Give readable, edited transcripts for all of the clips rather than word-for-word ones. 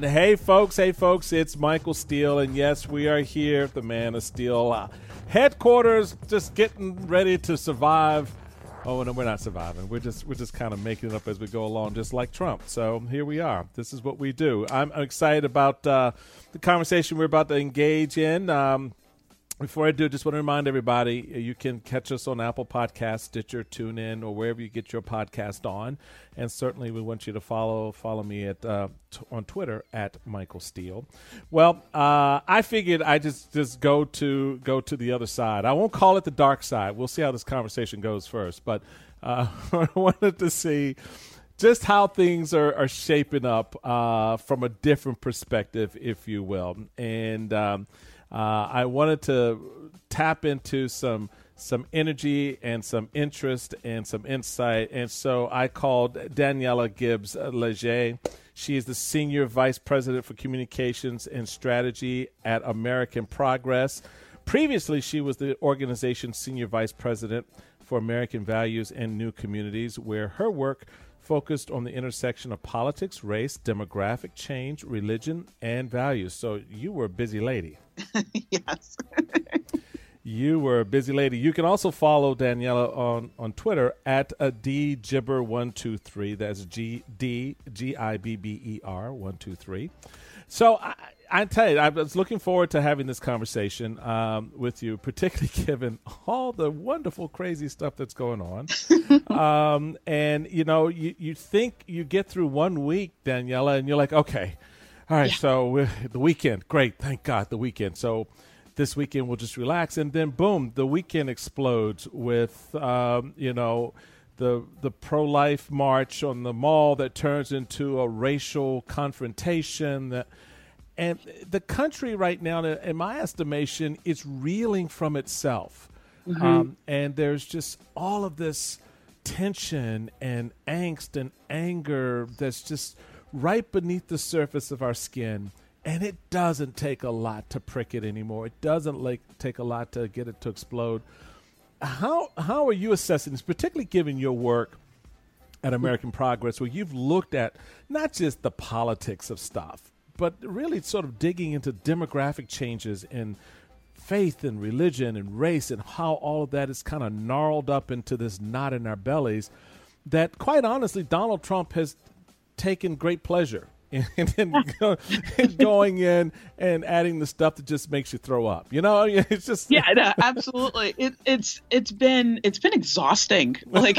Hey, folks, it's Michael Steele, and yes, we are here at the Man of Steel headquarters, just getting ready to survive. Oh, no, we're not surviving. We're just kind of making it up as we go along, just like Trump. So here we are. This is what we do. I'm excited about the conversation we're about to engage in. Before I do, just want to remind everybody, you can catch us on Apple Podcasts, Stitcher, TuneIn, or wherever you get your podcast on. And certainly we want you to follow me at on Twitter at Michael Steele. Well, I figured I just go to the other side. I won't call it the dark side. We'll see how this conversation goes first. But I wanted to see just how things are shaping up from a different perspective, if you will. And I wanted to tap into some energy and some interest and some insight. And so I called Daniela Gibbs Leger. She is the Senior Vice President for Communications and Strategy at American Progress. Previously, she was the organization's Senior Vice President for American Values and New Communities, where her work focused on the intersection of politics, race, demographic change, religion, and values. So you were a busy lady. Yes. You were a busy lady. You can also follow Daniela on Twitter at dgibber123. That's GIBBER 123. So I tell you, I was looking forward to having this conversation with you, particularly given all the wonderful, crazy stuff that's going on. And, you think you get through 1 week, Daniela, and you're like, okay, all right, so the weekend, great, thank God, the weekend. So this weekend we'll just relax. And then, boom, the weekend explodes with, the pro-life march on the mall that turns into a racial confrontation. And the country right now, in my estimation, is reeling from itself. Mm-hmm. And there's just all of this tension and angst and anger that's just right beneath the surface of our skin. And it doesn't take a lot to prick it anymore. It doesn't take a lot to get it to explode. How are you assessing this, particularly given your work at American Progress, where you've looked at not just the politics of stuff, but really sort of digging into demographic changes in faith and religion and race and how all of that is kind of gnarled up into this knot in our bellies that, quite honestly, Donald Trump has taken great pleasure in going in and adding the stuff that just makes you throw up. It's just no, absolutely. It's been exhausting.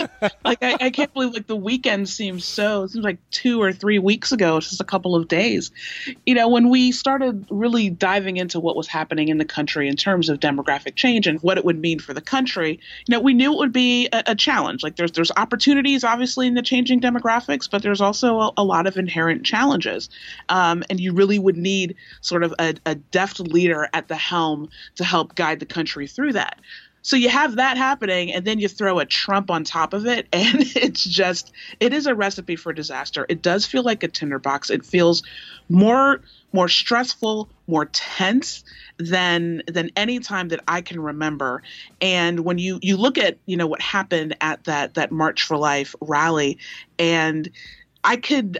I can't believe the weekend seems like 2 or 3 weeks ago. It's just a couple of days. When we started really diving into what was happening in the country in terms of demographic change and what it would mean for the country, we knew it would be a challenge. There's opportunities obviously in the changing demographics, but there's also a lot of inherent challenges. And you really would need sort of a deft leader at the helm to help guide the country through that. So you have that happening, and then you throw a Trump on top of it, and it is a recipe for disaster. It does feel like a tinderbox. It feels more stressful, more tense than any time that I can remember. And when you look at, what happened at that March for Life rally, and I could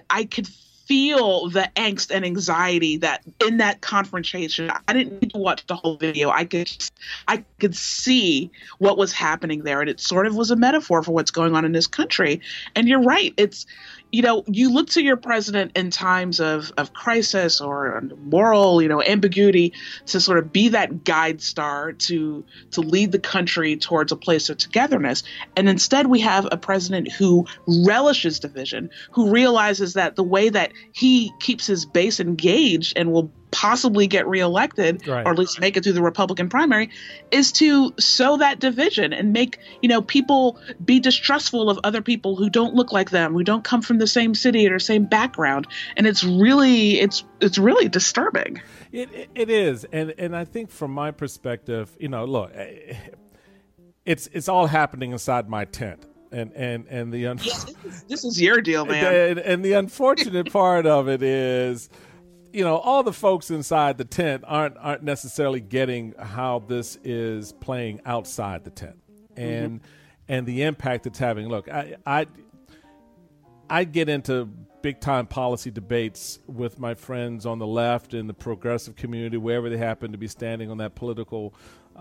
feel the angst and anxiety that in that confrontation. I didn't need to watch the whole video. I could see what was happening there, and it sort of was a metaphor for what's going on in this country. And you're right. It's, you look to your president in times of crisis or moral, ambiguity to sort of be that guide star to lead the country towards a place of togetherness. And instead we have a president who relishes division, who realizes that the way that he keeps his base engaged and will possibly get reelected, right, or at least make it through the Republican primary, is to sow that division and make, people be distrustful of other people who don't look like them, who don't come from the same city or same background. And it's really disturbing. It is. And I think from my perspective, look, it's all happening inside my tent. And the this is your deal, man. And the unfortunate part of it is, all the folks inside the tent aren't necessarily getting how this is playing outside the tent, and the impact it's having. Look, I get into big time policy debates with my friends on the left and the progressive community, wherever they happen to be standing on that political,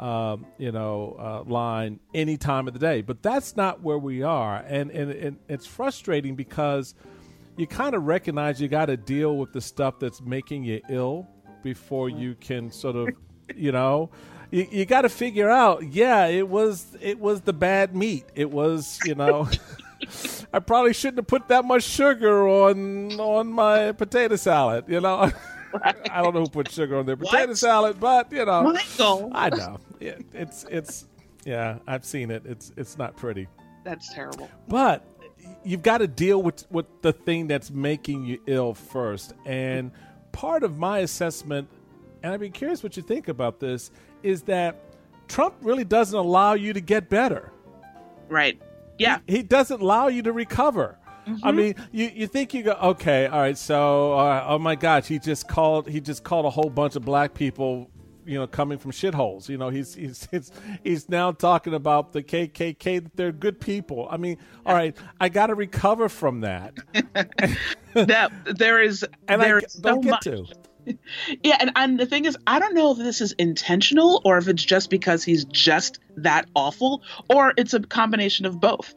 line any time of the day. But that's not where we are. And it's frustrating because you kind of recognize you got to deal with the stuff that's making you ill before you can sort of, you got to figure out, it was the bad meat. It was, I probably shouldn't have put that much sugar on my potato salad, Right. I don't know who put sugar on their potato salad, but Michael. I know. It's I've seen it. It's not pretty. That's terrible. But you've got to deal with the thing that's making you ill first. And part of my assessment, and I'd be curious what you think about this, is that Trump really doesn't allow you to get better. Right. Yeah. He doesn't allow you to recover. Mm-hmm. I mean, you think you go, okay, all right, so, oh my gosh, he just called a whole bunch of black people, coming from shitholes. He's now talking about the KKK, that they're good people. I mean, all right, I got to recover from that. There is so much. Yeah, and the thing is, I don't know if this is intentional or if it's just because he's just that awful, or it's a combination of both.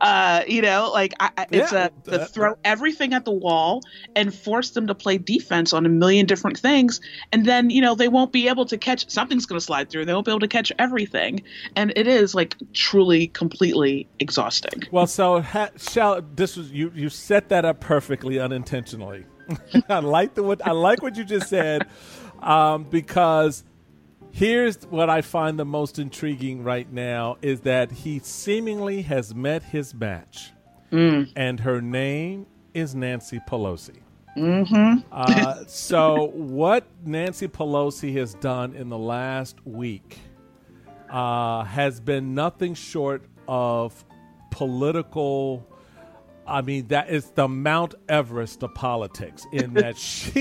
To throw everything at the wall and force them to play defense on a million different things, and then they won't be able to catch. Something's going to slide through. They won't be able to catch everything, and it is like truly, completely exhausting. Well, so you set that up perfectly unintentionally. I like what you just said, because here's what I find the most intriguing right now is that he seemingly has met his match, and her name is Nancy Pelosi. Mm-hmm. So what Nancy Pelosi has done in the last week has been nothing short of political. I mean, that is the Mount Everest of politics, in that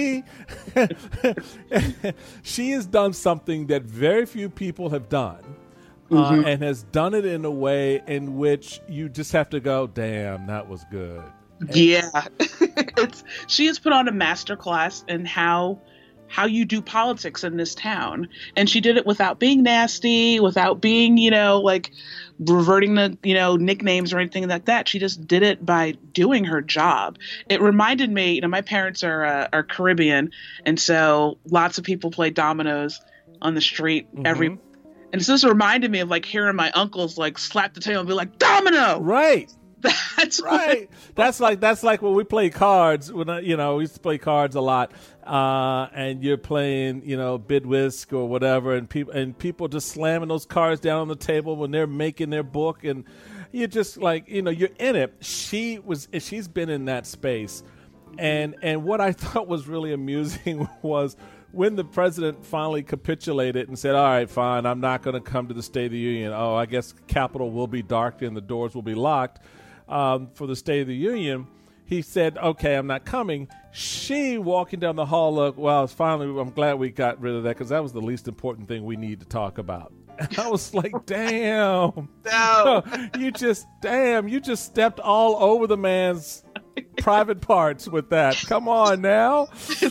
she has done something that very few people have done, and has done it in a way in which you just have to go, damn, that was good. Yeah. She has put on a masterclass in how you do politics in this town. And she did it without being nasty, without being, reverting the, nicknames or anything like that. She just did it by doing her job. It reminded me, my parents are Caribbean. And so lots of people play dominoes on the street and so this reminded me of hearing my uncles slap the table and be like, domino! Right. That's right. That's like when we play cards. When we used to play cards a lot, and you're playing, bid whisk or whatever, and people just slamming those cards down on the table when they're making their book, and you're just you're in it. She's been in that space, and what I thought was really amusing was when the president finally capitulated and said, all right, fine, I'm not going to come to the State of the Union. Oh, I guess Capitol will be dark and the doors will be locked for the State of the Union. He said, okay, I'm not coming. She, walking down the hall, I'm glad we got rid of that, because that was the least important thing we need to talk about. And I was like, damn. No. You just stepped all over the man's private parts with that. Come on now.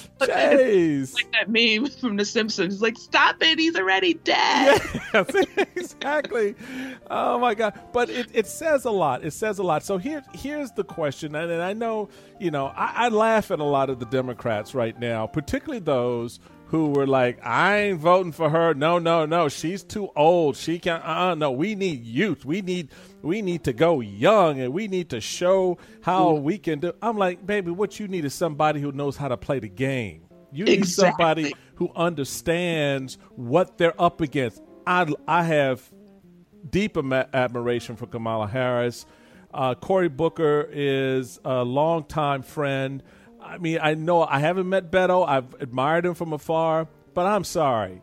Jeez. Like that meme from The Simpsons. Like, stop it. He's already dead. Yes, exactly. Oh, my God. But it says a lot. It says a lot. So here's the question. And I know, I laugh at a lot of the Democrats right now, particularly those who were like, I ain't voting for her. No. She's too old. She can't. No, we need youth. We need to go young, and we need to show how we can do. I'm like, baby, what you need is somebody who knows how to play the game. You need somebody who understands what they're up against. I have deep admiration for Kamala Harris. Cory Booker is a longtime friend. I mean, I know I haven't met Beto. I've admired him from afar, but I'm sorry.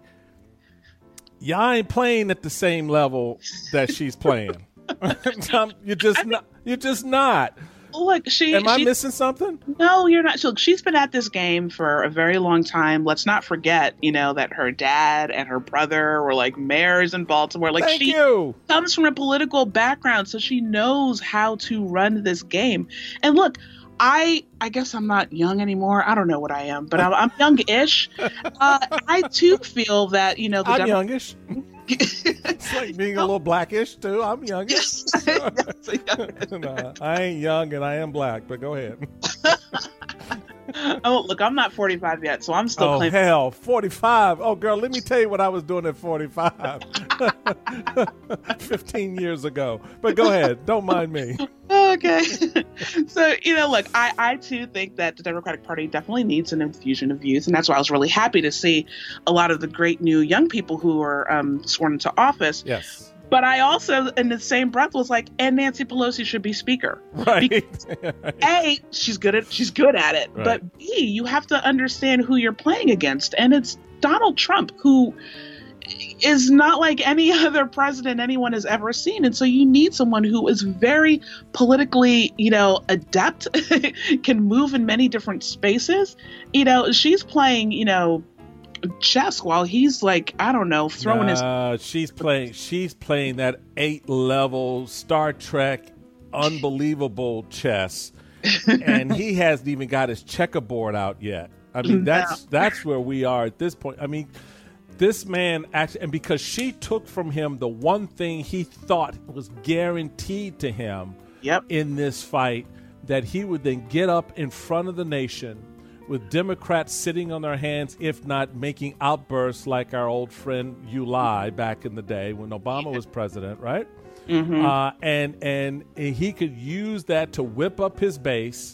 Y'all ain't playing at the same level that she's playing. You're just not. Look, Am I missing something? No, you're not. Look, she's been at this game for a very long time. Let's not forget, that her dad and her brother were mayors in Baltimore. She comes from a political background, so she knows how to run this game. And look, I guess I'm not young anymore. I don't know what I am, but I'm young-ish. I too feel that, I'm youngish. It's like being a little blackish too. I'm youngish. No, I ain't young and I am black, but go ahead. Oh, look, I'm not 45 yet, so I'm still claiming. Hell, 45. Oh, girl, let me tell you what I was doing at 45. 15 years ago. But go ahead. Don't mind me. Okay. So, look, I too think that the Democratic Party definitely needs an infusion of youth. And that's why I was really happy to see a lot of the great new young people who are sworn into office. Yes. But I also, in the same breath, was like, and Nancy Pelosi should be speaker. Right. Because, A, she's good at it. Right. But B, you have to understand who you're playing against. And it's Donald Trump, who is not like any other president anyone has ever seen. And so you need someone who is very politically, adept, can move in many different spaces. She's playing, chess while he's like, I don't know, throwing his. She's playing that 8-level Star Trek unbelievable chess, and he hasn't even got his checkerboard out yet. I mean, that's where we are at this point. I mean, this man actually, and because she took from him the one thing he thought was guaranteed to him in this fight, that he would then get up in front of the nation with Democrats sitting on their hands, if not making outbursts like our old friend Uli back in the day when Obama was president, right? Mm-hmm. And he could use that to whip up his base,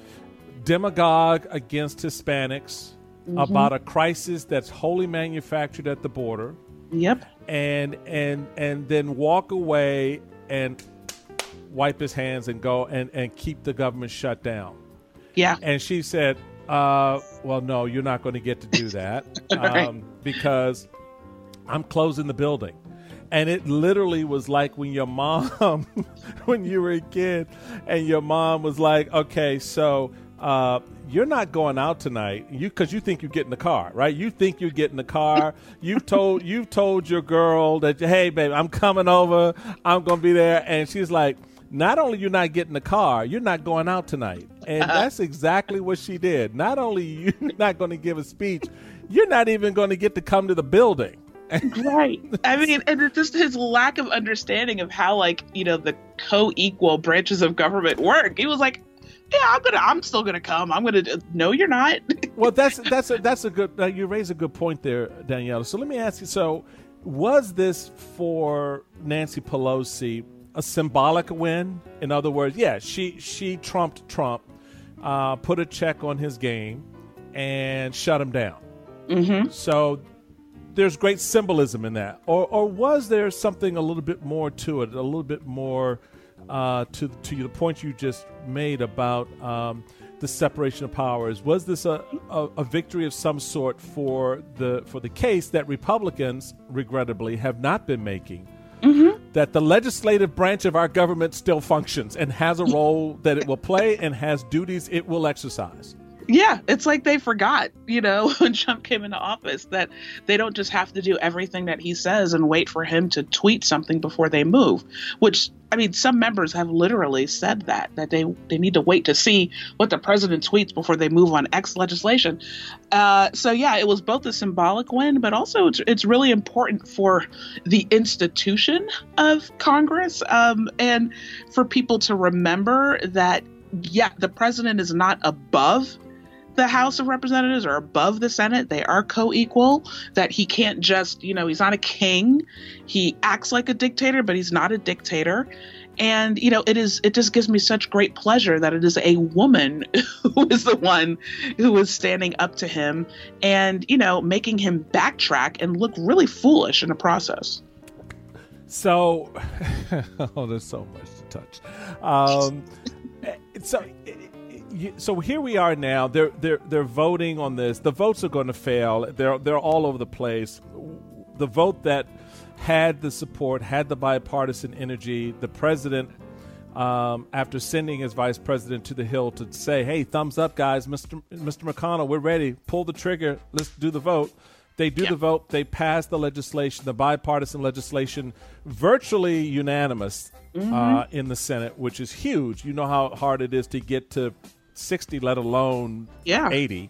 demagogue against Hispanics about a crisis that's wholly manufactured at the border. Yep. And then walk away and wipe his hands and go and keep the government shut down. Yeah. And she said, well, no, you're not going to get to do that because I'm closing the building. And it literally was like when your mom, when you were a kid, and your mom was like, okay, so you're not going out tonight because you think you get in the car, right? You think you get in the car. You've told your girl that, hey, baby, I'm coming over. I'm going to be there. And she's like, not only you're not getting the car, you're not going out tonight. And that's exactly what she did. Not only you're not going to give a speech, you're not even going to get to come to the building. Right. I mean, and it's just his lack of understanding of how, the co-equal branches of government work. He was like, yeah, I'm still gonna come. No, you're not. Well, that's a good, you raise a good point there, Daniela. So let me ask you, so was this for Nancy Pelosi a symbolic win? In other words, yeah, she trumped Trump, put a check on his game, and shut him down. Mm-hmm. So there's great symbolism in that, or was there something a little bit more to it, a little bit more to the point you just made about the separation of powers? Was this a victory of some sort for the case that Republicans, regrettably, have not been making? Mm-hmm. That the legislative branch of our government still functions and has a role that it will play and has duties it will exercise. Yeah, it's like they forgot, when Trump came into office, that they don't just have to do everything that he says and wait for him to tweet something before they move, which, I mean, some members have literally said that they need to wait to see what the president tweets before they move on X legislation. So, yeah, it was both a symbolic win, but also it's really important for the institution of Congress and for people to remember that, yeah, the president is not above the House of Representatives or above the Senate. They are co-equal, that he can't just, he's not a king. He acts like a dictator, but he's not a dictator. And, it just gives me such great pleasure that it is a woman who is the one who is standing up to him and, making him backtrack and look really foolish in the process. So, there's so much to touch. So here we are now. They're voting on this. The votes are going to fail. They're all over the place. The vote that had the support, had the bipartisan energy. The president, after sending his vice president to the Hill to say, "Hey, thumbs up, guys, Mr. McConnell, we're ready. Pull the trigger. Let's do the vote." They do the vote. They pass the legislation, the bipartisan legislation, virtually unanimous in the Senate, which is huge. You know how hard it is to get to 60, let alone 80.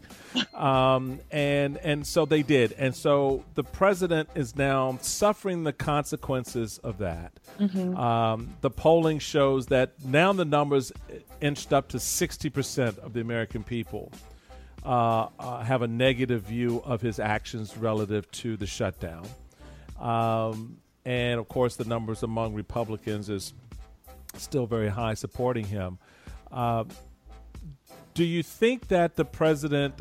And so they did. And so the president is now suffering the consequences of that. The polling shows that now the numbers inched up to 60% of the American people have a negative view of his actions relative to the shutdown. And, of course, the numbers among Republicans is still very high supporting him. Do you think that the president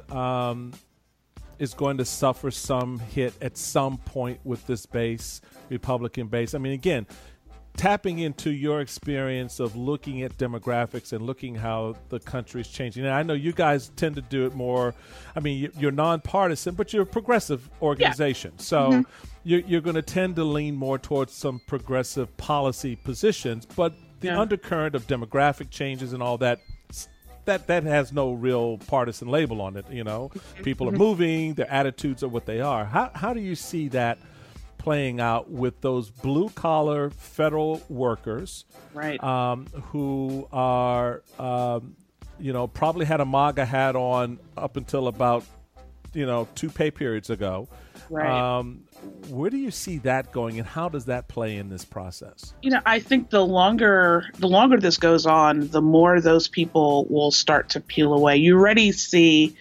is going to suffer some hit at some point with this base, Republican base? I mean, again, tapping into your experience of looking at demographics and looking how the country is changing. And I know you guys tend to do it more. I mean, you're nonpartisan, but you're a progressive organization. Yeah. So you're going to tend to lean more towards some progressive policy positions. But the undercurrent of demographic changes and all that has no real partisan label on it. You know, people are moving, their attitudes are what they are. How do you see that playing out with those blue collar federal workers, right? Who are, probably had a MAGA hat on up until about, 2 pay periods ago. Right. Where do you see that going, and how does that play in this process? I think the longer this goes on, the more those people will start to peel away. You already see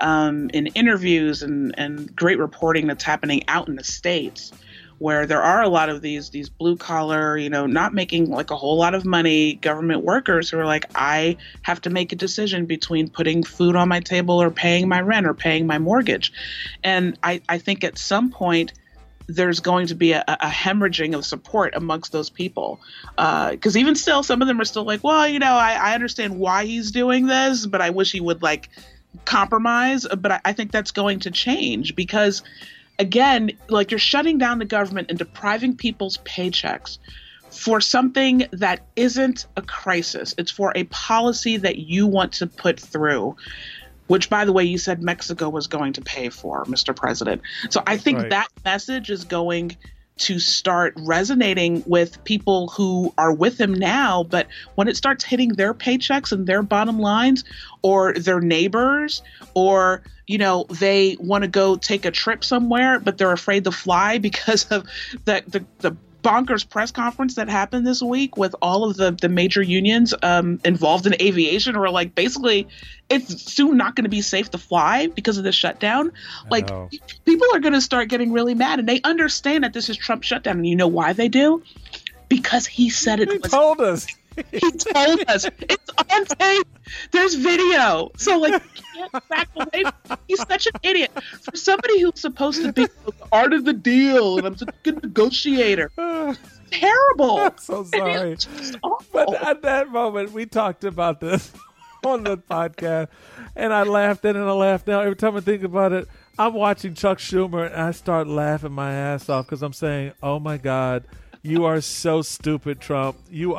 in interviews and great reporting that's happening out in the States, where there are a lot of these blue collar, not making like a whole lot of money government workers who are like, I have to make a decision between putting food on my table or paying my rent or paying my mortgage. And I think at some point there's going to be a hemorrhaging of support amongst those people. Because even still, some of them are still like, well, I understand why he's doing this, but I wish he would compromise. But I think that's going to change because, again, you're shutting down the government and depriving people's paychecks for something that isn't a crisis. It's for a policy that you want to put through, which, by the way, you said Mexico was going to pay for, Mr. President. So I think that message is going to start resonating with people who are with him now. But when it starts hitting their paychecks and their bottom lines, or their neighbors, or they want to go take a trip somewhere, but they're afraid to fly because of the bonkers press conference that happened this week with all of the major unions involved in aviation, who are basically, it's soon not going to be safe to fly because of the shutdown. People are going to start getting really mad, and they understand that this is Trump's shutdown. And you know why they do? Because he said it. He told us. He told us. It's on tape. There's video. So you can't back away. He's such an idiot. For somebody who's supposed to be the art of the deal, and I'm such a good negotiator. Terrible. I'm so sorry. But at that moment, we talked about this on the podcast, and I laughed then and I laughed now. Every time I think about it, I'm watching Chuck Schumer, and I start laughing my ass off because I'm saying, oh, my God, you are so stupid, Trump.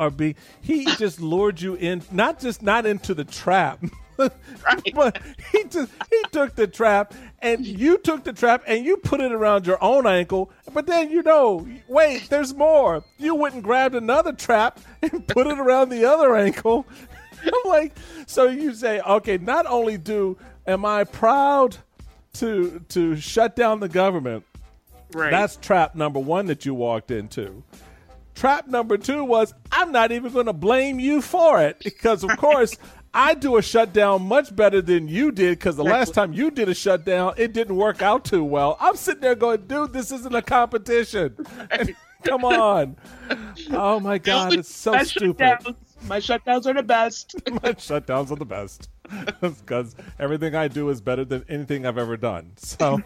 He just lured you in, not into the trap, but he took the trap, and you took the trap and you put it around your own ankle. But then, wait, there's more. You went and grabbed another trap and put it around the other ankle. I'm so you say, okay, not only am I proud to shut down the government. Right. That's trap number one that you walked into. Trap number two was, I'm not even going to blame you for it because, of course, I do a shutdown much better than you did because the last time you did a shutdown, it didn't work out too well. I'm sitting there going, dude, this isn't a competition. Right. Come on. Oh, my God, it's so stupid. My shutdowns are the best. My shutdowns are the best because everything I do is better than anything I've ever done. So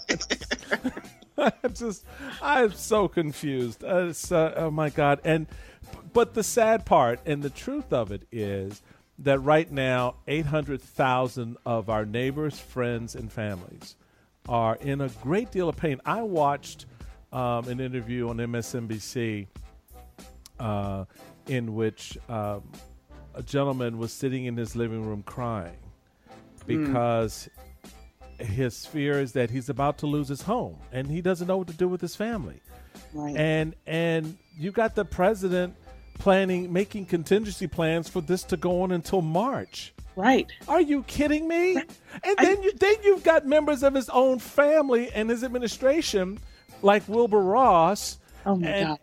I'm so confused. Oh my God. But the sad part and the truth of it is that right now, 800,000 of our neighbors, friends, and families are in a great deal of pain. I watched an interview on MSNBC in which a gentleman was sitting in his living room crying because his fear is that he's about to lose his home and he doesn't know what to do with his family. Right. And you got the president making contingency plans for this to go on until March. Right. Are you kidding me? Right. And then you've got members of his own family and his administration, like Wilbur Ross, Oh my God.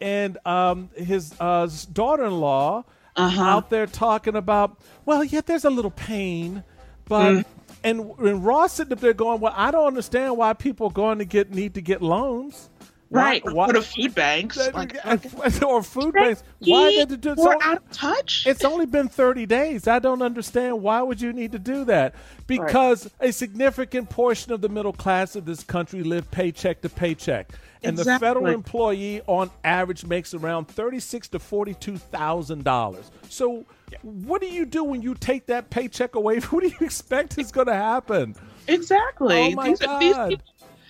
and his daughter-in-law out there talking about, well, yeah, there's a little pain, but and Ross sitting up there going, well, I don't understand why people are going to need to get loans. Right. Or go to food banks. Or food banks. Why did they do it? We're out of touch. It's only been 30 days. I don't understand why would you need to do that? Because a significant portion of the middle class of this country live paycheck to paycheck. And the federal employee on average makes around $36,000 to $42,000. So what do you do when you take that paycheck away? What do you expect is going to happen? Exactly. Oh my God. These people,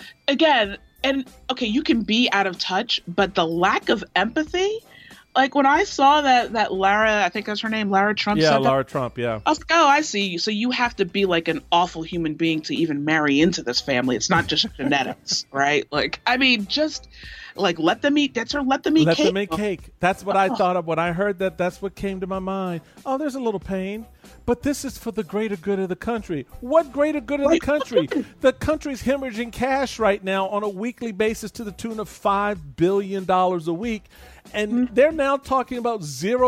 again, and okay, you can be out of touch, but the lack of empathy, like when I saw that Lara, I think that's her name, Lara Trump. Yeah, said Lara Trump, yeah. I was like, oh, I see. So you have to be like an awful human being to even marry into this family. It's not just genetics, right? Like, I mean, just like let them eat. That's her. Let them eat cake. Let them eat cake. That's what I thought of when I heard that. That's what came to my mind. Oh, there's a little pain, but this is for the greater good of the country. What greater good of the country? The country's hemorrhaging cash right now on a weekly basis to the tune of $5 billion a week. And they're now talking about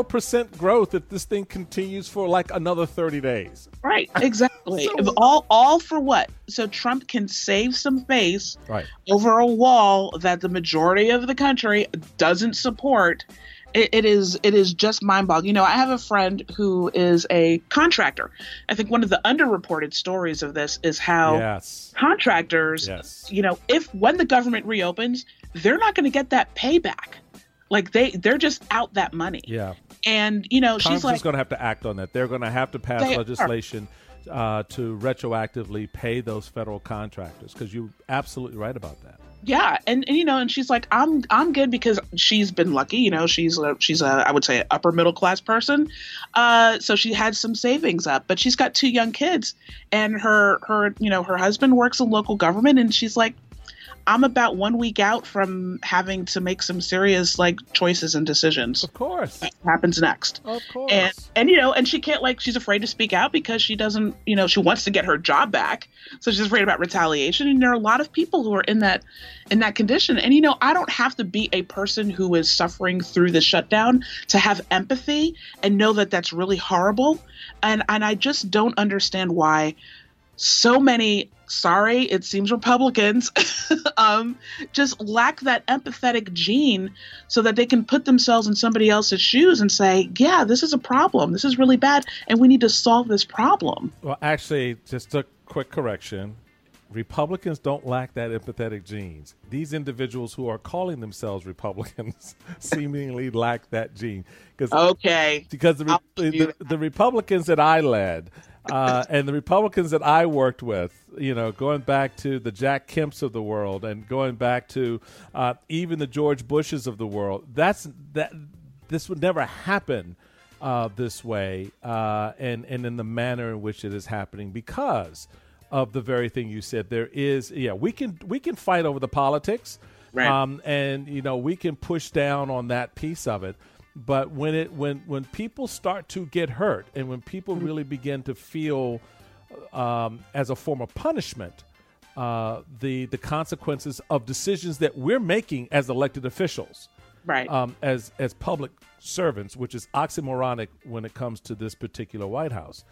0% growth if this thing continues for like another 30 days. Right, exactly. all for what? So Trump can save some face over a wall that the majority of the country doesn't support. It is just mind-boggling. You know, I have a friend who is a contractor. I think one of the underreported stories of this is how contractors, you know, when the government reopens, they're not going to get that payback. Like they're just out that money. Yeah. And, you know, Congress she's like, is going to have to act on that. They're going to have to pass legislation to retroactively pay those federal contractors, because you're absolutely right about that. Yeah, and you know, and she's like, I'm good because she's been lucky. You know, she's a I would say upper middle class person, so she had some savings up. But she's got 2 young kids, and her husband works in local government, and she's like, I'm about 1 week out from having to make some serious choices and decisions. Of course. What happens next? Of course. And you know, and she can't she's afraid to speak out because she doesn't, you know, she wants to get her job back. So she's afraid about retaliation. And there are a lot of people who are in that condition. And you know, I don't have to be a person who is suffering through the shutdown to have empathy and know that that's really horrible. And I just don't understand why so many, sorry, it seems Republicans just lack that empathetic gene so that they can put themselves in somebody else's shoes and say, yeah, this is a problem. This is really bad, and we need to solve this problem. Well, actually, just a quick correction. Republicans don't lack that empathetic genes. These individuals who are calling themselves Republicans seemingly lack that gene. Because the Republicans that I led and the Republicans that I worked with, you know, going back to the Jack Kemps of the world and going back to even the George Bushes of the world, this would never happen this way and in the manner in which it is happening because of the very thing you said. There is, we can fight over the politics, right. And you know, we can push down on that piece of it. But when people start to get hurt and when people really begin to feel as a form of punishment the consequences of decisions that we're making as elected officials, right? As public servants, which is oxymoronic when it comes to this particular White House.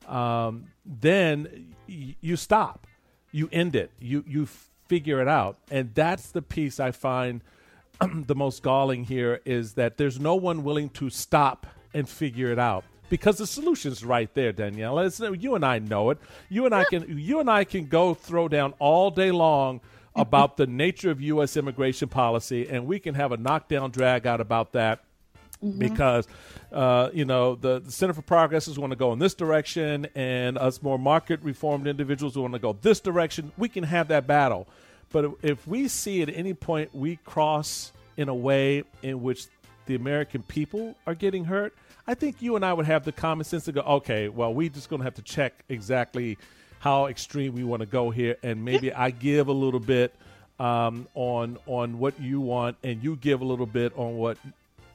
Then you stop, you end it, you figure it out. And that's the piece I find the most galling here, is that there's no one willing to stop and figure it out, because the solution's right there, Danielle. You and I know it. You and I can go throw down all day long about the nature of U.S. immigration policy, and we can have a knockdown drag out about that. Mm-hmm. Because, the Center for Progress is want to go in this direction, and us more market reformed individuals want to go this direction. We can have that battle. But if we see at any point we cross in a way in which the American people are getting hurt, I think you and I would have the common sense to go, okay, well, we're just going to have to check exactly how extreme we want to go here, and maybe I give a little bit on what you want, and you give a little bit on what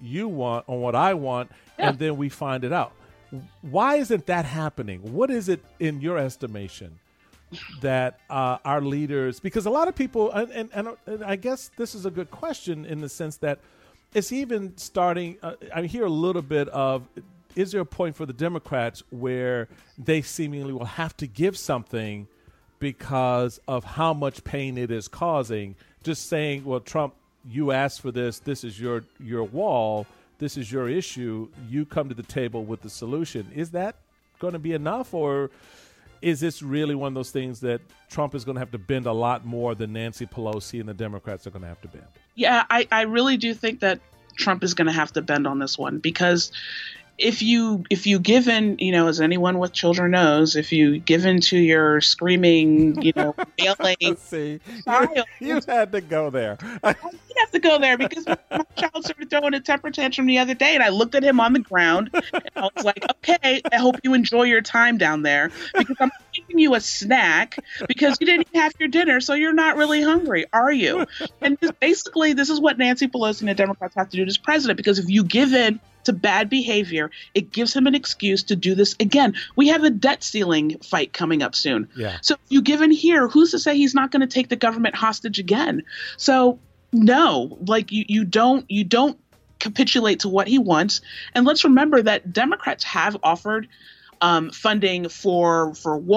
you want, on what I want, and then we find it out. Why isn't that happening? What is it in your estimation that our leaders, because a lot of people, and I guess this is a good question in the sense that it's even starting, I hear a little bit of, is there a point for the Democrats where they seemingly will have to give something because of how much pain it is causing? Just saying, well, Trump, you asked for this, this is your wall, this is your issue, you come to the table with the solution. Is that going to be enough, or is this really one of those things that Trump is going to have to bend a lot more than Nancy Pelosi and the Democrats are going to have to bend? Yeah, I really do think that Trump is going to have to bend on this one, because if you give in, as anyone with children knows, if you give in to your screaming, yelling child, you had to go there. I did have to go there because my child started throwing a temper tantrum the other day, and I looked at him on the ground, and I was like, okay, I hope you enjoy your time down there, because I'm giving you a snack because you didn't have your dinner, so you're not really hungry, are you? And basically, this is what Nancy Pelosi and the Democrats have to do as president, because if you give in to bad behavior, it gives him an excuse to do this again. We have a debt ceiling fight coming up soon. Yeah. So if you give in here, who's to say he's not going to take the government hostage again? So no, you don't capitulate to what he wants. And let's remember that Democrats have offered funding for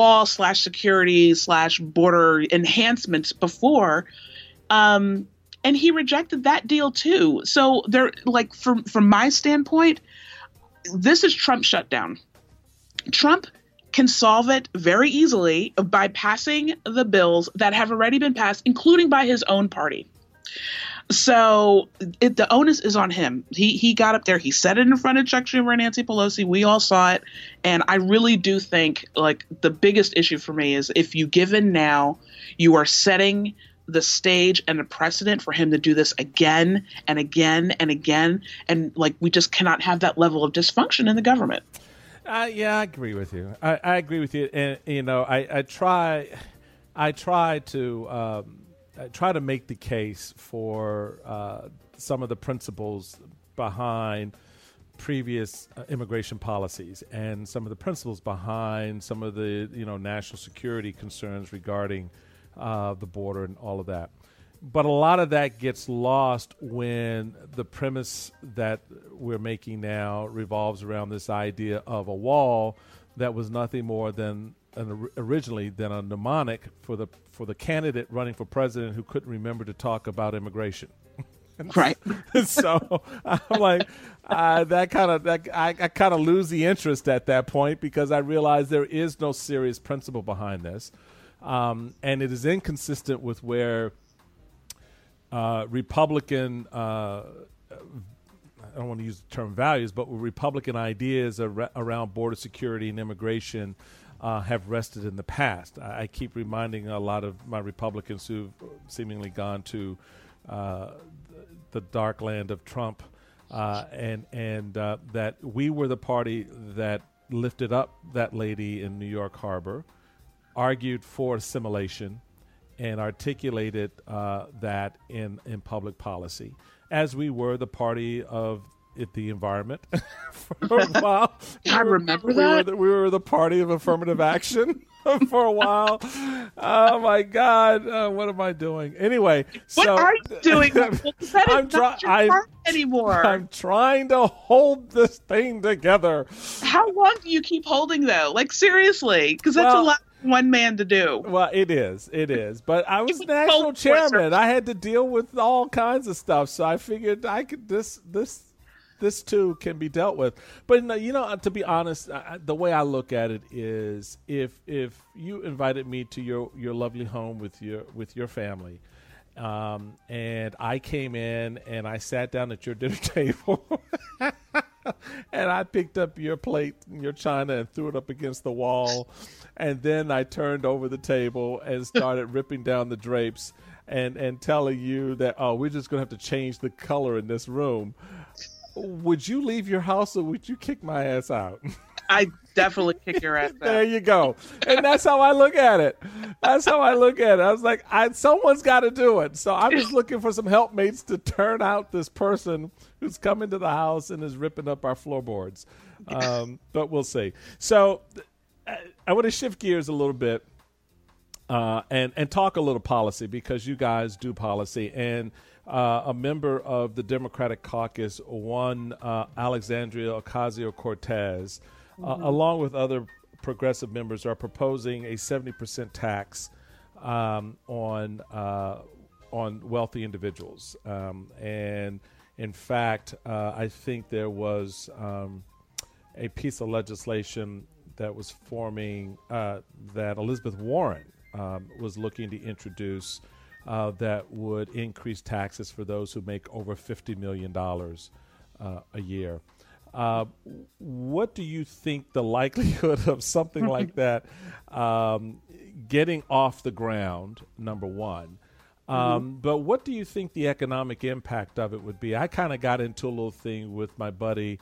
wall/security/border enhancements before. And he rejected that deal too. So from my standpoint, this is Trump's shutdown. Trump can solve it very easily by passing the bills that have already been passed, including by his own party. So the onus is on him. He got up there. He said it in front of Chuck Schumer and Nancy Pelosi. We all saw it. And I really do think the biggest issue for me is if you give in now, you are setting the stage and the precedent for him to do this again and again and again. And we just cannot have that level of dysfunction in the government. Yeah, I agree with you. I agree with you. And, I try to make the case for some of the principles behind previous immigration policies and some of the principles behind some of the, national security concerns regarding the border and all of that. But a lot of that gets lost when the premise that we're making now revolves around this idea of a wall that was nothing more than originally than a mnemonic for the candidate running for president who couldn't remember to talk about immigration. Right. So I'm like, I kind of lose the interest at that point because I realize there is no serious principle behind this. And it is inconsistent with where Republican, I don't want to use the term values, but Republican ideas around border security and immigration have rested in the past. I keep reminding a lot of my Republicans who've seemingly gone to the dark land of Trump and that we were the party that lifted up that lady in New York Harbor, argued for assimilation, and articulated that in public policy, as we were the party of the environment for a while. I remember that. We were the party of affirmative action for a while. Oh, my God. What am I doing? Anyway. What are you doing? That is not your part anymore. I'm trying to hold this thing together. How long do you keep holding, though? Seriously, because that's a lot. One man to do. Well, it is. But I was national chairman. I had to deal with all kinds of stuff, so I figured I could this too can be dealt with. But to be honest, the way I look at it is, if you invited me to your lovely home with your family, and I came in and I sat down at your dinner table. And I picked up your plate and your china and threw it up against the wall. And then I turned over the table and started ripping down the drapes and telling you that, we're just going to have to change the color in this room. Would you leave your house or would you kick my ass out? I definitely kick your ass There out. you go. And that's how I look at it. That's how I look at it. I was like, someone's got to do it. So I'm just looking for some helpmates to turn out this person who's coming to the house and is ripping up our floorboards. But we'll see. So I want to shift gears a little bit and talk a little policy, because you guys do policy. And a member of the Democratic caucus, one Alexandria Ocasio-Cortez, along with other progressive members, are proposing a 70% tax on wealthy individuals. And in fact, I think there was a piece of legislation that was forming that Elizabeth Warren was looking to introduce that would increase taxes for those who make over $50 million a year. What do you think the likelihood of something like that getting off the ground, number one? But what do you think the economic impact of it would be? I kind of got into a little thing with my buddy,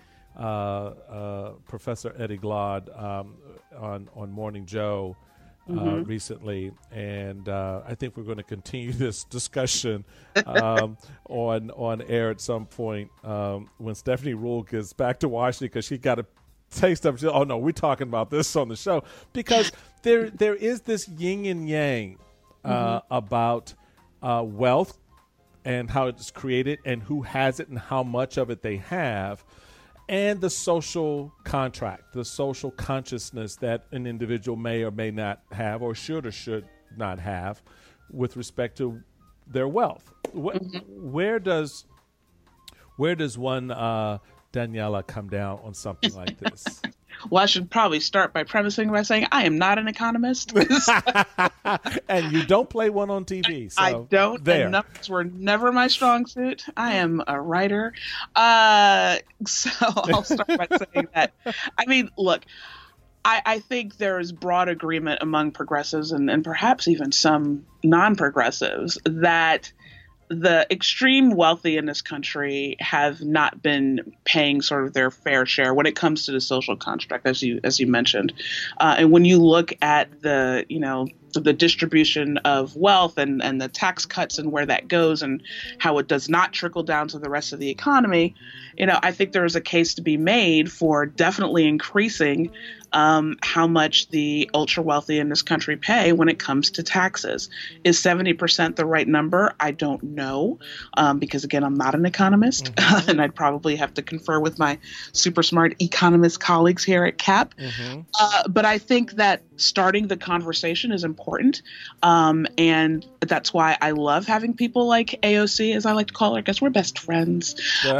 Professor Eddie Glaude, on Morning Joe recently, and I think we're going to continue this discussion on air at some point when Stephanie Ruhle gets back to Washington, because she got a taste of. Oh no, we're talking about this on the show, because there is this yin and yang about wealth and how it's created and who has it and how much of it they have, and the social contract, the social consciousness that an individual may or may not have, or should not have, with respect to their wealth. Where does one Daniela come down on something like this? Well, I should probably start by premising by saying I am not an economist. And you don't play one on TV. So I don't. There. And numbers were never my strong suit. I am a writer. So I'll start by saying that. I mean, look, I think there is broad agreement among progressives and perhaps even some non-progressives that the extreme wealthy in this country have not been paying sort of their fair share when it comes to the social construct, as you mentioned. And when you look at the distribution of wealth and the tax cuts and where that goes and how it does not trickle down to the rest of the economy, I think there is a case to be made for definitely increasing how much the ultra wealthy in this country pay when it comes to taxes. Is 70% the right number? I don't know, because again, I'm not an economist, and I'd probably have to confer with my super smart economist colleagues here at CAP. But I think that starting the conversation is important, and that's why I love having people like AOC, as I like to call her, because we're best friends.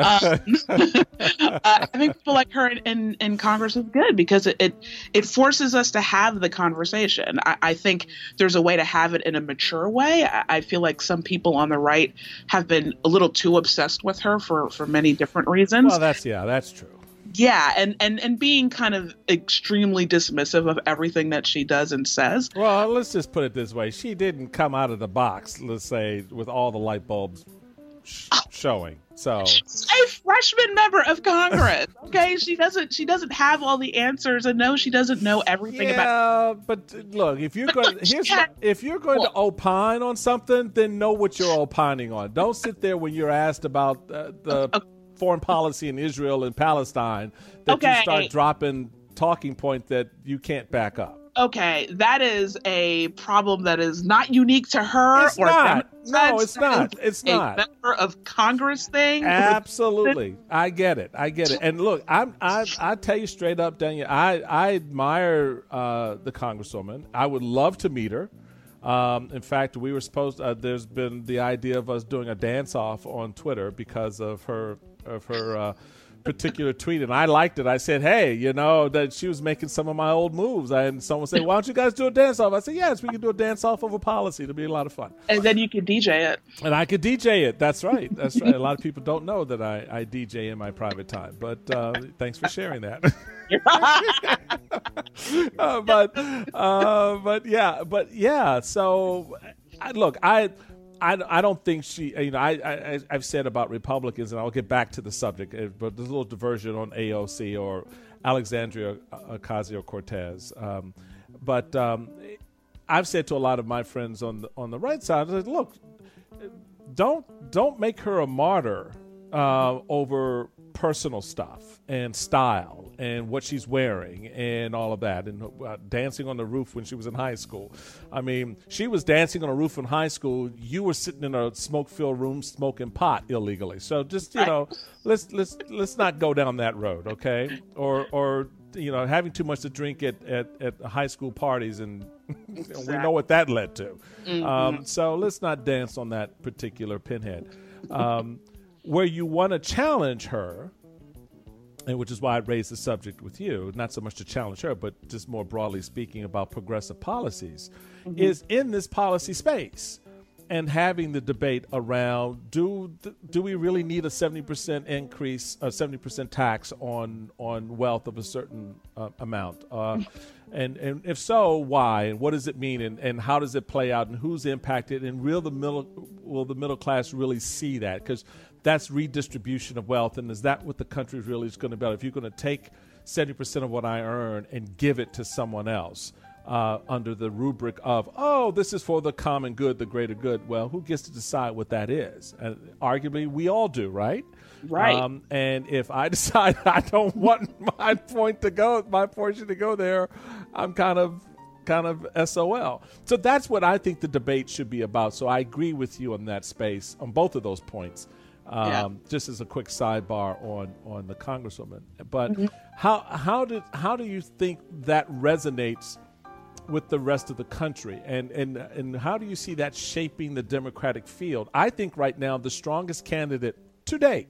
Having people like her in Congress is good, because it forces us to have the conversation. I think there's a way to have it in a mature way. I feel like some people on the right have been a little too obsessed with her for many different reasons. Well, that's true. Yeah, and being kind of extremely dismissive of everything that she does and says. Well, let's just put it this way. She didn't come out of the box, let's say, with all the light bulbs showing. So a freshman member of Congress. Okay, she doesn't have all the answers, and no, she doesn't know everything about. Yeah, but look, if you're going to opine on something, then know what you're opining on. Don't sit there when you're asked about the foreign policy in Israel and Palestine that you start dropping talking point that you can't back up. Okay, that is a problem that is not unique to her. It's not. No, it's not. It's not. A member of Congress thing. Absolutely, I get it. And look, I tell you straight up, Daniel, I admire the Congresswoman. I would love to meet her. In fact, we were supposed. There's been the idea of us doing a dance off on Twitter because of her particular tweet, and I liked it. I said, hey, that she was making some of my old moves. And someone said, why don't you guys do a dance-off? I said, yes, we can do a dance-off over policy. It'll be a lot of fun. And then you can DJ it. And I could DJ it. That's right. That's right. A lot of people don't know that I DJ in my private time, but thanks for sharing that. But yeah. So, look, I don't think she. I've said about Republicans, and I'll get back to the subject. But there's a little diversion on AOC. Alexandria Ocasio-Cortez. But I've said to a lot of my friends on the right side, I said, look, don't make her a martyr over personal stuff and style and what she's wearing and all of that, and dancing on the roof when she was in high school. I mean, she was dancing on a roof in high school. You were sitting in a smoke-filled room smoking pot illegally. So just, let's not go down that road, okay? Or having too much to drink at high school parties, and we know what that led to. Mm-hmm. So let's not dance on that particular pinhead. Where you want to challenge her, and which is why I raised the subject with you, not so much to challenge her, but just more broadly speaking about progressive policies, is in this policy space, and having the debate around, do we really need a 70% increase, a 70% tax on wealth of a certain amount? And if so, why? And what does it mean? And how does it play out? And who's impacted? And will the middle class really see that? Because that's redistribution of wealth. And is that what the country really is going to be about? If you're going to take 70% of what I earn and give it to someone else under the rubric of, this is for the common good, the greater good. Well, who gets to decide what that is? Arguably, we all do, right? Right. And if I decide I don't want my portion to go there, I'm kind of SOL. So that's what I think the debate should be about. So I agree with you on that space, on both of those points. Just as a quick sidebar on the Congresswoman. But how do you think that resonates with the rest of the country, and how do you see that shaping the Democratic field? I think right now the strongest candidate to date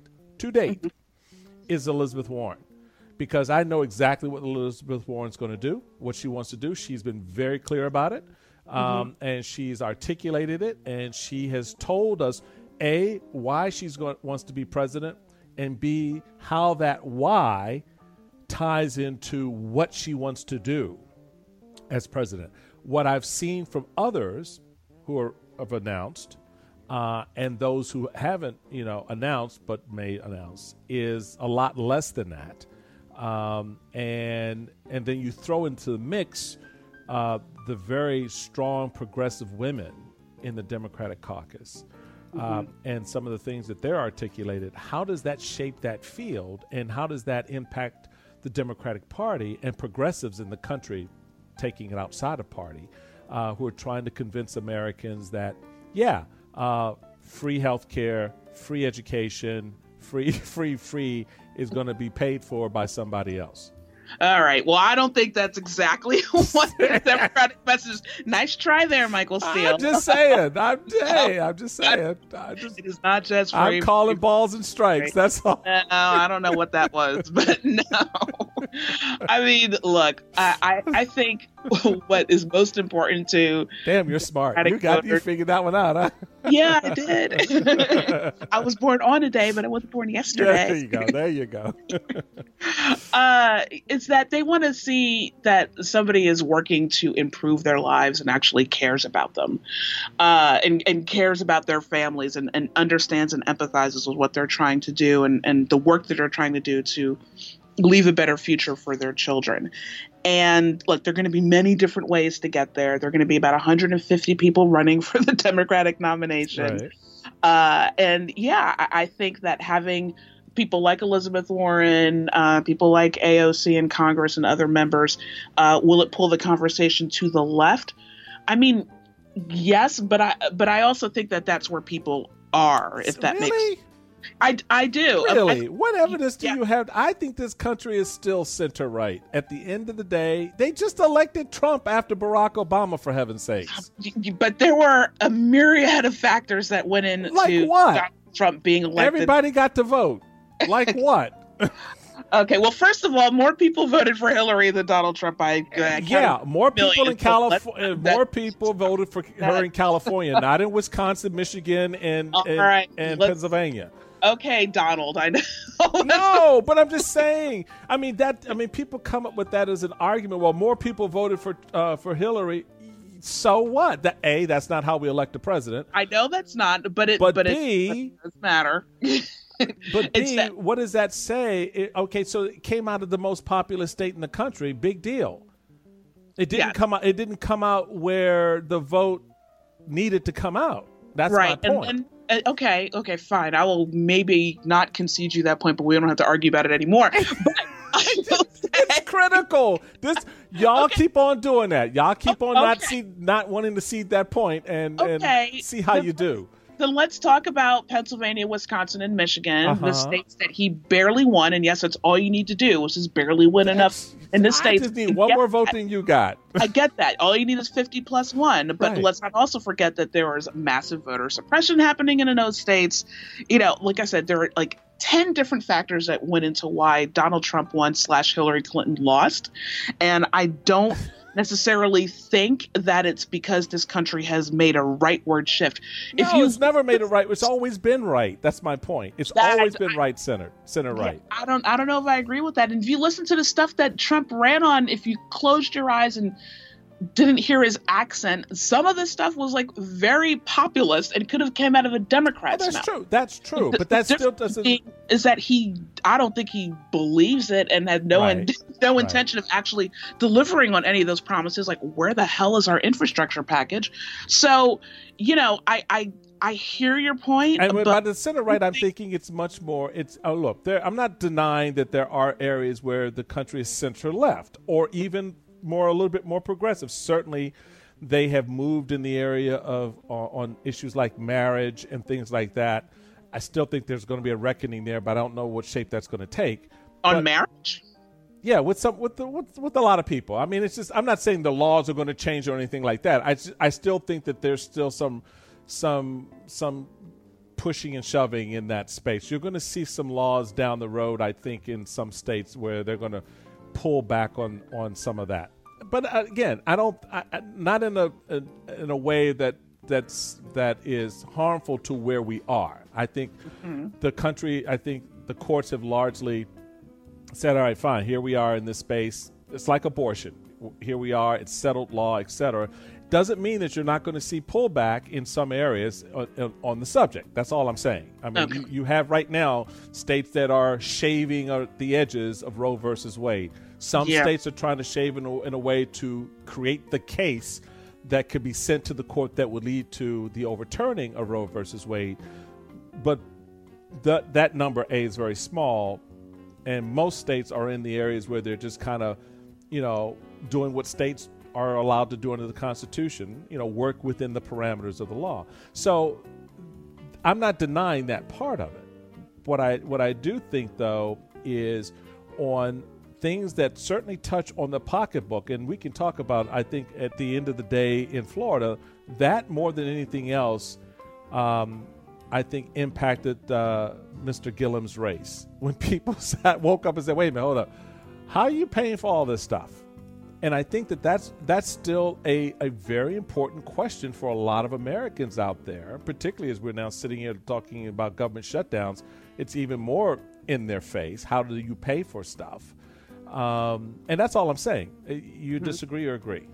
is Elizabeth Warren, because I know exactly what Elizabeth Warren's going to do, what she wants to do. She's been very clear about it, and she's articulated it, and she has told us, A, why wants to be president, and B, how that why ties into what she wants to do as president. What I've seen from others who have announced, and those who haven't, announced but may announce, is a lot less than that. And then you throw into the mix the very strong progressive women in the Democratic caucus, and some of the things that they're articulated. How does that shape that field, and how does that impact the Democratic Party and progressives in the country, taking it outside of party, who are trying to convince Americans that, free health care, free education, free is going to be paid for by somebody else? All right. Well, I don't think that's exactly what the Democratic message. Nice try there, Michael Steele. I'm just saying. I'm just saying. It is not just free. I'm calling balls and strikes. That's all. No, I don't know what that was, but no. I mean, look, I think what is most important to... Damn, you're smart. You figured that one out, huh? Yeah, I did. I was born on a day, but I wasn't born yesterday. Yeah, there you go. It's that they want to see that somebody is working to improve their lives and actually cares about them, and cares about their families, and understands and empathizes with what they're trying to do, and the work that they're trying to do to leave a better future for their children. And look, there are going to be many different ways to get there. There are going to be about 150 people running for the Democratic nomination. Right. I think that having people like Elizabeth Warren, people like AOC in Congress and other members, will it pull the conversation to the left? I mean, yes, but I also think that that's where people are, if that makes sense. I do. Really? What evidence do you have? I think this country is still center right. At the end of the day, they just elected Trump after Barack Obama, for heaven's sakes. But there were a myriad of factors that went into what? Trump being elected. Everybody got to vote. Like what? Okay, well, first of all, more people voted for Hillary than Donald Trump. More people in California. More people voted for her in California, not in Wisconsin, Michigan, and Pennsylvania. Okay, Donald, I know. No, but I'm just saying. I mean, people come up with that as an argument. Well, more people voted for Hillary. So what? That's not how we elect a president. I know that's not, but B, it does matter. But B, what does that say? Okay, so it came out of the most populous state in the country. Big deal. It didn't come out. It didn't come out where the vote needed to come out. That's my point. Okay, fine. I will maybe not concede you that point, but we don't have to argue about it anymore. But it's critical. Y'all keep on doing that. Y'all keep on not wanting to cede that point and see how you do. Then let's talk about Pennsylvania, Wisconsin, and Michigan, the states that he barely won. And yes, that's all you need to do, which is barely win enough in the states. I just need one more vote than you got. I get that. All you need is 50 plus one. But let's not also forget that there was massive voter suppression happening in those states. Like I said, there are like 10 different factors that went into why Donald Trump won / Hillary Clinton lost. And I don't necessarily think that it's because this country has made a rightward shift. It's never made it right. It's always been right. That's my point. It's always been right center right. I don't know if I agree with that. And if you listen to the stuff that Trump ran on, if you closed your eyes and didn't hear his accent, some of this stuff was like very populist and could have came out of a Democrat's mouth. That's true. But that still doesn't. Is that I don't think he believes it and had no intention of actually delivering on any of those promises. Like, where the hell is our infrastructure package? So, I hear your point. And by the center right, I'm thinking it's much more. I'm not denying that there are areas where the country is center left or even a little bit more progressive. Certainly, they have moved in the area of on issues like marriage and things like that. I still think there's going to be a reckoning there, but I don't know what shape that's going to take. On marriage? Yeah, with a lot of people. I mean, it's just, I'm not saying the laws are going to change or anything like that. I still think that there's still some pushing and shoving in that space. You're going to see some laws down the road, I think, in some states where they're going to pull back on some of that. But again, not in a way that is harmful to where we are. I think the courts have largely said, all right, fine, here we are in this space. It's like abortion. Here we are, it's settled law, etc. Doesn't mean that you're not going to see pullback in some areas on the subject. That's all I'm saying. I mean, you have right now states that are shaving the edges of Roe versus Wade. Some states are trying to shave in a way to create the case that could be sent to the court that would lead to the overturning of Roe versus Wade. But that number, A, is very small, and most states are in the areas where they're just kind of, doing what states are allowed to do under the Constitution, work within the parameters of the law. So I'm not denying that part of it. What I do think, though, is on things that certainly touch on the pocketbook, and we can talk about, I think, at the end of the day in Florida, that more than anything else, I think impacted Mr. Gillum's race. When people woke up and said, wait a minute, hold up, how are you paying for all this stuff? And I think that's still a very important question for a lot of Americans out there, particularly as we're now sitting here talking about government shutdowns. It's even more in their face. How do you pay for stuff? And that's all I'm saying. You disagree or agree?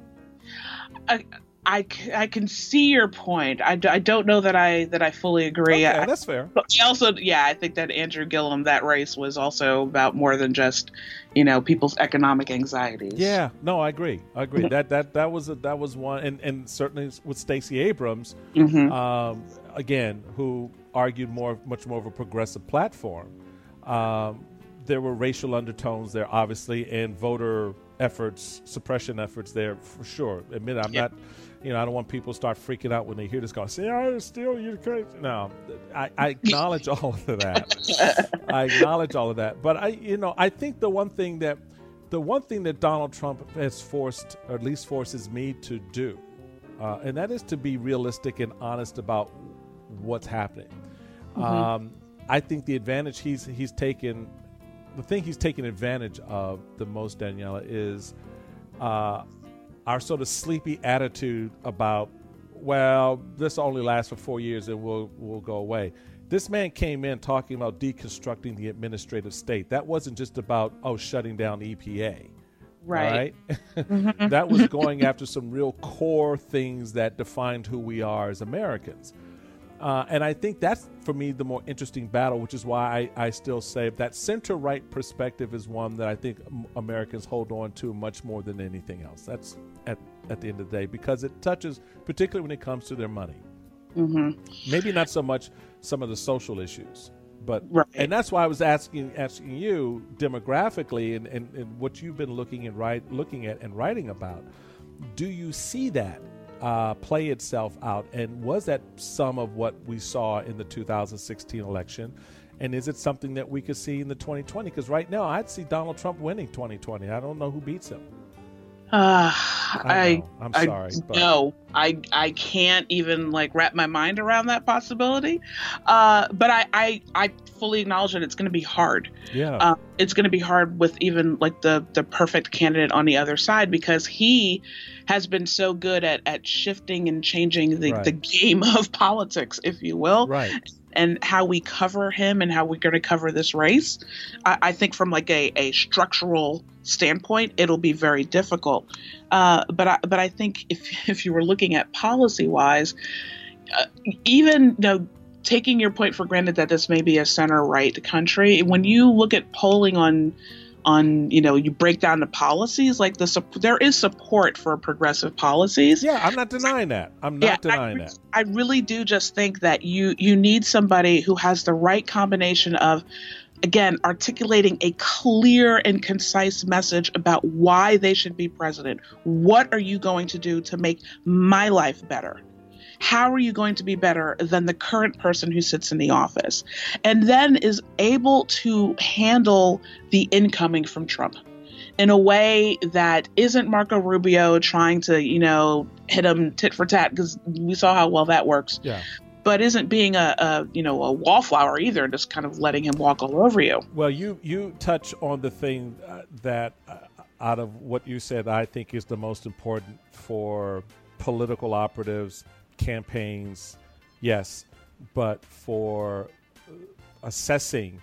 I can see your point. I don't know that I fully agree. Okay, that's fair. But also, I think that Andrew Gillum, that race was also about more than just, people's economic anxieties. Yeah, no, I agree. That was one, and certainly with Stacey Abrams, again, who argued much more of a progressive platform. There were racial undertones there, obviously, and voter efforts, suppression efforts there for sure. Admit I'm not, I don't want people to start freaking out when they hear this guy say, you're crazy. No, I acknowledge all of that. I acknowledge all of that. But I think the one thing that Donald Trump has forced, or at least forces me to do, and that is to be realistic and honest about what's happening. I think the advantage he's taken. The thing he's taken advantage of the most, Daniela, is our sort of sleepy attitude about, well, this only lasts for 4 years and we'll go away. This man came in talking about deconstructing the administrative state. That wasn't just about, shutting down the EPA. Right? That was going after some real core things that defined who we are as Americans. And I think that's, for me, the more interesting battle, which is why I still say that center-right perspective is one that I think Americans hold on to much more than anything else. That's at the end of the day, because it touches, particularly when it comes to their money. Mm-hmm. Maybe not so much some of the social issues, but right. And that's why I was asking you demographically and what you've been looking at and writing about. Do you see that play itself out, and was that some of what we saw in the 2016 election, and is it something that we could see in the 2020? Because right now I'd see Donald Trump winning 2020. I don't know who beats him. I'm sorry. No, I can't even wrap my mind around that possibility. But I fully acknowledge that it's going to be hard. Yeah. It's going to be hard with even the perfect candidate on the other side, because he has been so good at shifting and changing the game of politics, if you will. Right. And how we cover him and how we're going to cover this race. I think from a structural standpoint, it'll be very difficult. But I think if you were looking at policy wise, even taking your point for granted that this may be a center right country, when you look at polling on you break down the policies, there is support for progressive policies. Yeah, I'm not denying that. That. I really do just think that you need somebody who has the right combination of, again, articulating a clear and concise message about why they should be president. What are you going to do to make my life better? How are you going to be better than the current person who sits in the office? And then is able to handle the incoming from Trump in a way that isn't Marco Rubio trying to, hit him tit for tat, because we saw how well that works. Yeah. But isn't being a wallflower either, just kind of letting him walk all over you. Well, you touch on the thing that out of what you said, I think is the most important for political operatives, campaigns, yes, but for assessing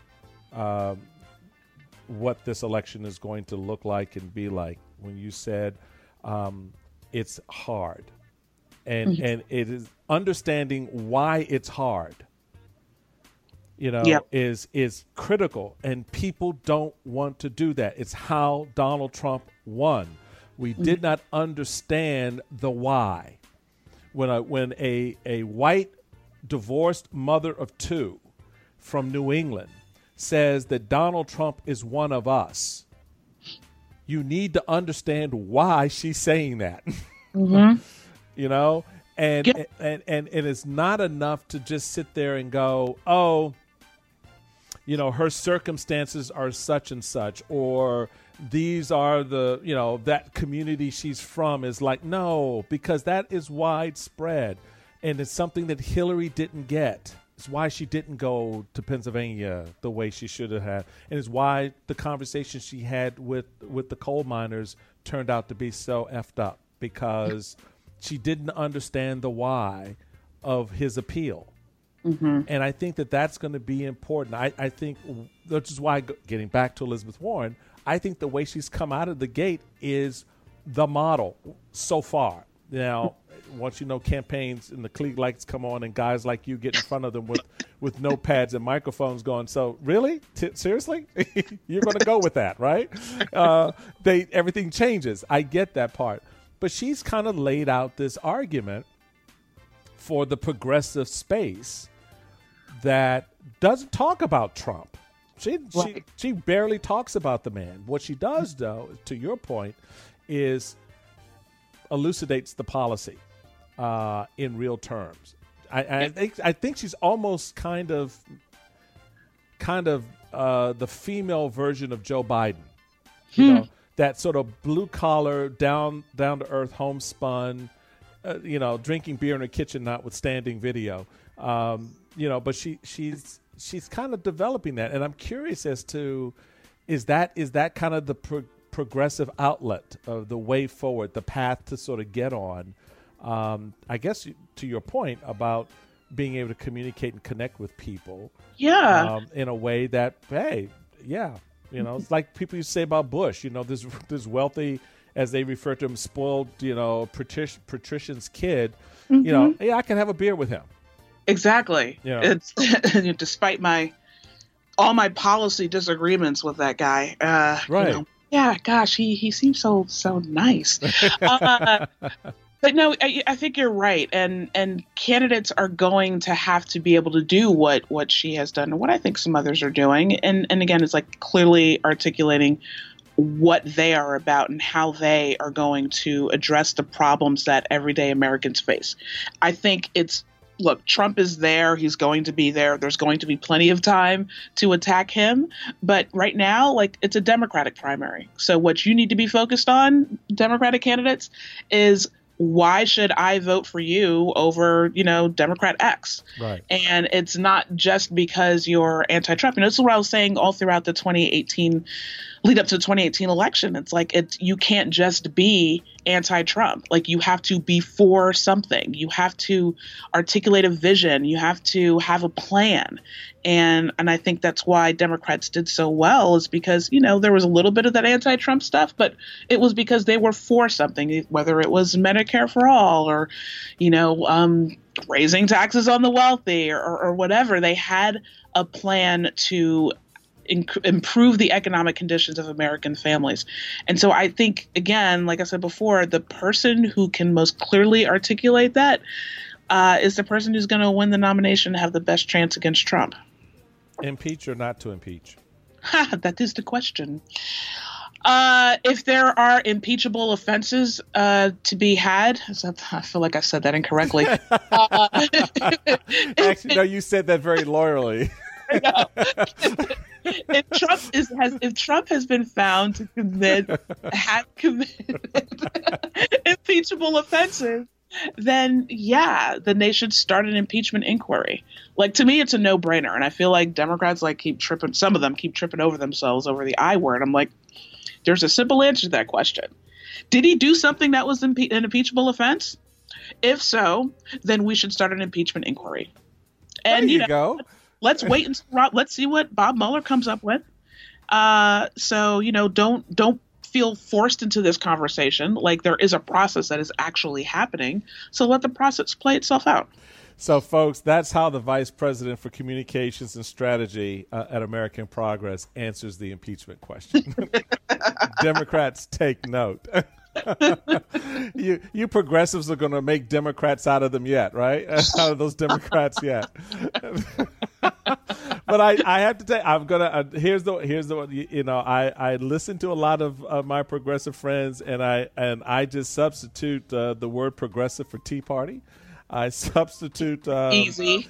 what this election is going to look like and be like. When you said it's hard, and it is understanding why it's hard, is critical, and people don't want to do that. It's how Donald Trump won. We did not understand the why. When a white divorced mother of two from New England says that Donald Trump is one of us, you need to understand why she's saying that. Mm-hmm. And it's not enough to just sit there and go, oh, her circumstances are such and such, or these are that community she's from is like, no, because that is widespread. And it's something that Hillary didn't get. It's why she didn't go to Pennsylvania the way she should have had. And it's why the conversation she had with the coal miners turned out to be so effed up, because she didn't understand the why of his appeal. Mm-hmm. And I think that that's going to be important. I think, which is why, getting back to Elizabeth Warren, I think the way she's come out of the gate is the model so far. Now, once campaigns and the Klieg lights come on and guys like you get in front of them with notepads and microphones going, so really? Seriously? You're going to go with that, right? Everything changes. I get that part. But she's kind of laid out this argument for the progressive space that doesn't talk about Trump. She barely talks about the man. What she does, though, to your point, is elucidates the policy in real terms. I think she's almost kind of the female version of Joe Biden. That sort of blue collar, down to earth, homespun, drinking beer in her kitchen, notwithstanding video. But she's kind of developing that, and I'm curious as to is that kind of the progressive outlet of the way forward, the path to sort of get on. I guess to your point about being able to communicate and connect with people, in a way that it's like people used to say about Bush. This wealthy, as they refer to him, spoiled patrician's kid. I can have a beer with him. Exactly. Yeah. It's despite all my policy disagreements with that guy. Right. Yeah, gosh, he seems so nice. Uh, but no, I think you're right, and candidates are going to have to be able to do what she has done, and what I think some others are doing, and again, it's like clearly articulating what they are about and how they are going to address the problems that everyday Americans face. I think look, Trump is there. He's going to be there. There's going to be plenty of time to attack him. But right now, like, it's a Democratic primary. So what you need to be focused on, Democratic candidates, is why should I vote for you over, Democrat X? Right. And it's not just because you're anti-Trump. This is what I was saying all throughout the 2018 lead up to the 2018 election. It's like you can't just be anti-Trump. Like, you have to be for something. You have to articulate a vision. You have to have a plan. And I think that's why Democrats did so well, is because, there was a little bit of that anti-Trump stuff, but it was because they were for something, whether it was Medicare for all or, raising taxes on the wealthy or whatever. They had a plan to improve the economic conditions of American families. And so I think, again, like I said before, the person who can most clearly articulate that is the person who's going to win the nomination and have the best chance against Trump. Impeach or not to impeach? That is the question. If there are impeachable offenses to be had, I feel like I said that incorrectly. Actually, no, you said that very loyally. If Trump has been found to have committed impeachable offenses, then then they should start an impeachment inquiry. Like, to me, it's a no-brainer, and I feel like Democrats some of them keep tripping over themselves over the I word. I'm like, there's a simple answer to that question. Did he do something that was an impeachable offense? If so, then we should start an impeachment inquiry. And there you go. Let's wait and let's see what Bob Mueller comes up with. So don't feel forced into this conversation. Like, there is a process that is actually happening. So let the process play itself out. So, folks, that's how the Vice President for Communications and Strategy at American Progress answers the impeachment question. Democrats, take note. You progressives are going to make Democrats out of them yet, right? Out of those Democrats yet. But I have to tell you, I'm gonna. Here's the I listen to a lot of my progressive friends, and I just substitute the word progressive for Tea Party. I substitute easy.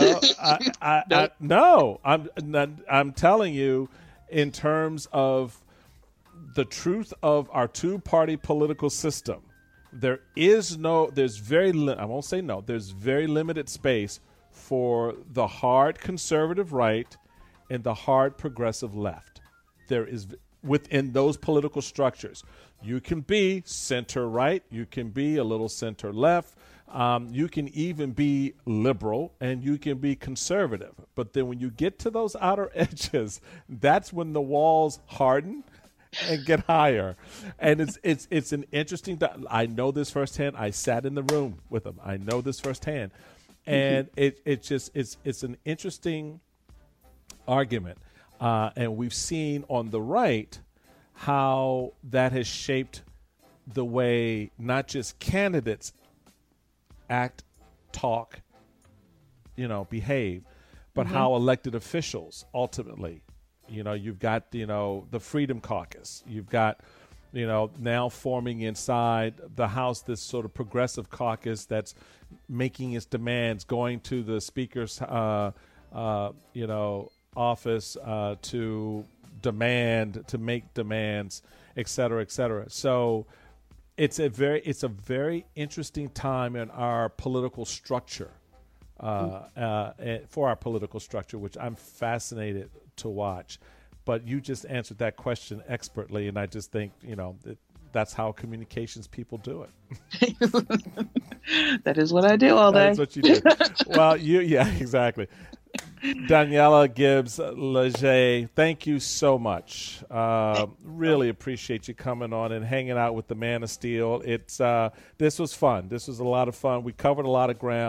No, I'm telling you, in terms of the truth of our two-party political system, there's very limited space for the hard conservative right and the hard progressive left. There is, within those political structures, you can be center right, you can be a little center left, you can even be liberal, and you can be conservative. But then when you get to those outer edges, that's when the walls harden and get higher. And it's an interesting. I know this firsthand. I sat in the room with them. I know this firsthand, and it's an interesting argument. And we've seen on the right how that has shaped the way not just candidates act, talk, behave, but how elected officials ultimately, you've got, the Freedom Caucus, you've got, now forming inside the House, this sort of progressive caucus that's making its demands, going to the speaker's, office to make demands, et cetera, et cetera. So it's a very interesting time in our political structure, for our political structure, which I'm fascinated to watch. But you just answered that question expertly, and I just think that's how communications people do it. That is what I do all day. That's what you do. Well, exactly. Daniela Gibbs Leger, thank you so much. Really appreciate you coming on and hanging out with the Man of Steel. This was fun. This was a lot of fun. We covered a lot of ground.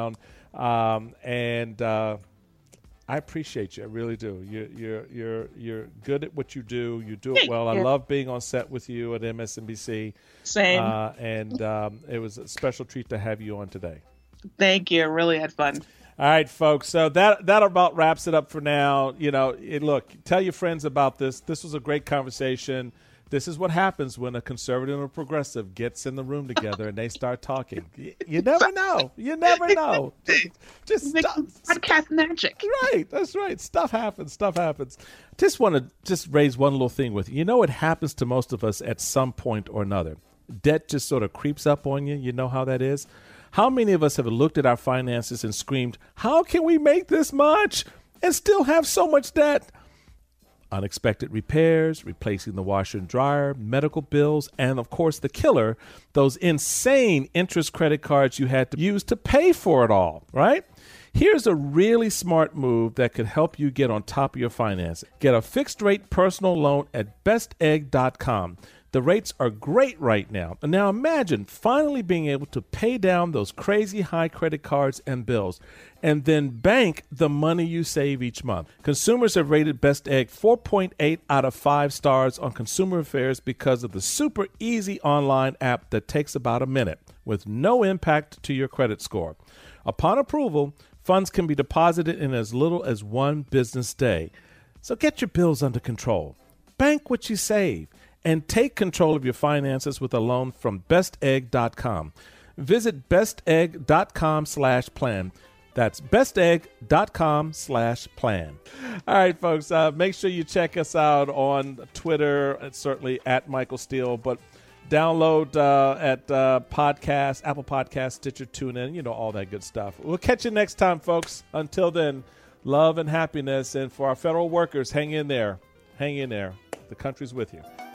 And I appreciate you. I really do. You're good at what you do. You do it well. I love being on set with you at MSNBC. Same. And it was a special treat to have you on today. Thank you. I really had fun. All right, folks. So that about wraps it up for now. Look, tell your friends about this. This was a great conversation. This is what happens when a conservative and a progressive gets in the room together and they start talking. You never know. You never know. Just podcast magic. Right. That's right. Stuff happens. Just want to raise one little thing with you. You know, it happens to most of us at some point or another. Debt just sort of creeps up on you. You know how that is? How many of us have looked at our finances and screamed, how can we make this much and still have so much debt? Unexpected repairs, replacing the washer and dryer, medical bills, and of course the killer, those insane interest credit cards you had to use to pay for it all, right? Here's a really smart move that could help you get on top of your finances. Get a fixed rate personal loan at bestegg.com. The rates are great right now. And now imagine finally being able to pay down those crazy high credit cards and bills and then bank the money you save each month. Consumers have rated Best Egg 4.8 out of 5 stars on Consumer Affairs because of the super easy online app that takes about a minute with no impact to your credit score. Upon approval, funds can be deposited in as little as 1 business day. So get your bills under control. Bank what you save. And take control of your finances with a loan from bestegg.com. Visit bestegg.com/plan. That's bestegg.com/plan. All right, folks, make sure you check us out on Twitter, and certainly at Michael Steele, but download at Podcast, Apple Podcasts, Stitcher, TuneIn, all that good stuff. We'll catch you next time, folks. Until then, love and happiness. And for our federal workers, hang in there. Hang in there. The country's with you.